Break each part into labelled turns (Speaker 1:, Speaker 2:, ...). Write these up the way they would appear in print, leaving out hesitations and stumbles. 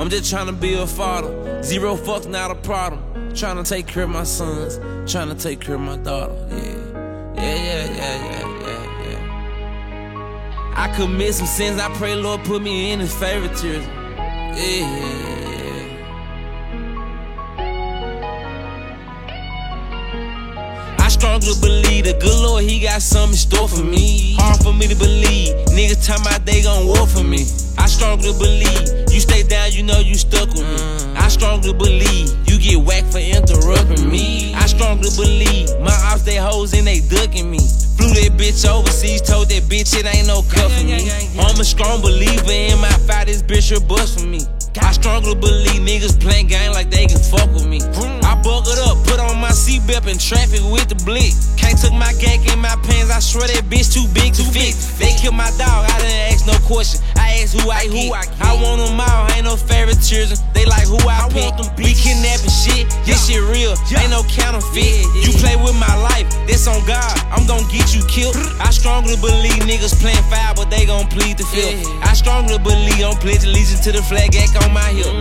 Speaker 1: I'm just tryna be a father. Zero fucks, not a problem. Tryna take care of my sons, tryna take care of my daughter. Yeah. I commit some sins, I pray Lord put me in his favoritism. Yeah. I strongly believe the good Lord, he got something in store for me. Hard for me to believe, niggas talking about they gon' war for me. I strongly believe, you stay down, you know you stuck with me. I strongly believe, you get whacked for interrupting me. I strongly believe, my ops they hoes and they ducking me. Flew that bitch overseas, told that bitch it ain't no cuffin' me. I'm a strong believer in my fight, this bitch should bust for me. I strongly believe niggas playing game like they can fuck with me. I buckled up, put on my seatbelt in traffic with the blick. Can't took my gank in my pants, I swear that bitch too big to fit. They killed my dog, I didn't ask no question. I asked who I get. I want them all, ain't no favoritism. They like who I pick. We kidnapping shit, this shit real, ain't no counterfeit. You play with my life, this on God, I'm gon' get you killed. I strongly believe niggas playing foul, but they gon' plead the fifth. I strongly believe I'm pledging allegiance to the flag act on my hip.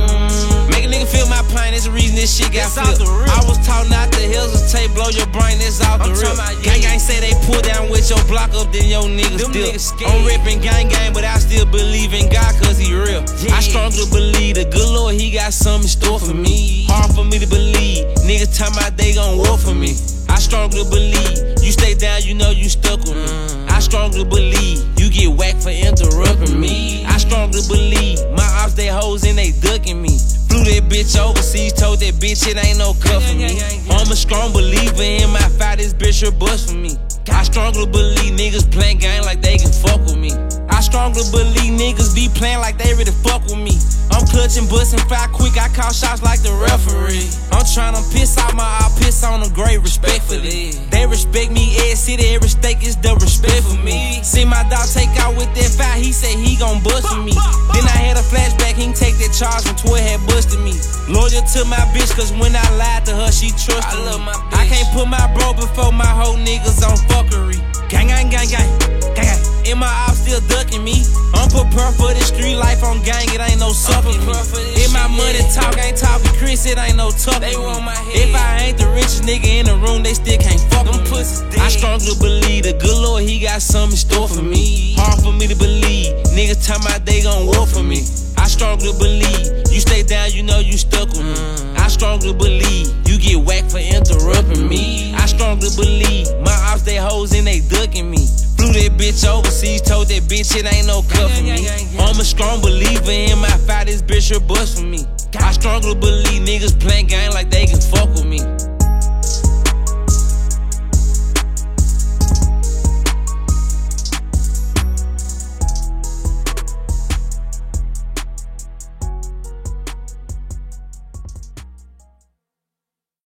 Speaker 1: Make a nigga feel my pain, that's the reason this shit got flipped. I was taught not to hesitate, blow your brain, that's off the rip. Gang say they pull down with your block up, then your niggas still. I'm ripping gang, but I still believe in God cause he real. I strongly believe the good Lord, he got something in store for me. Hard for me to believe, niggas talking about they gon' war for me. I strongly believe, you stay down, you know you stuck with me. I strongly believe, you get whacked for interrupting me. I strongly believe, my ops they hoes and they ducking me. Flew that bitch overseas, told that bitch it ain't no cuffin' me. I'm a strong believer in my fight, this bitch should bust for me. I strongly believe niggas playing game like they can fuck with me. I strongly believe niggas be playing like they really fuck with me. I'm clutching, bustin' fire quick, I call shots like the referee. I'm tryna piss out I piss on them great respectfully. They respect me, Ed City, every stake is the respect for me. See my dog take out with that fire, he said he gon' bust for me. Then I had a flashback, he take that charge when 12 had busted me. Loyal to my bitch, cause when I lied to her, she trusted me. I can't put my bro before my whole niggas on fuckery. Gang. And my ops still ducking me. I'm prepared for the street life on gang, it ain't no sucking me. If my money talk, ain't talking Chris, it ain't no tucking me. If I ain't the richest nigga in the room, they still can't fuck with me. I strongly believe the good Lord, he got something in store for me. Hard for me to believe, niggas talking about they gon' war for me. I strongly believe, you stay down, you know you stuck with me. I strongly believe, you get whacked for interrupting me. I strongly believe, my ops they hoes and they ducking me. Flew that bitch overseas, told that bitch it ain't no cuffin' me. I'm a strong believer in my fight, this bitch should bust for me. I strongly believe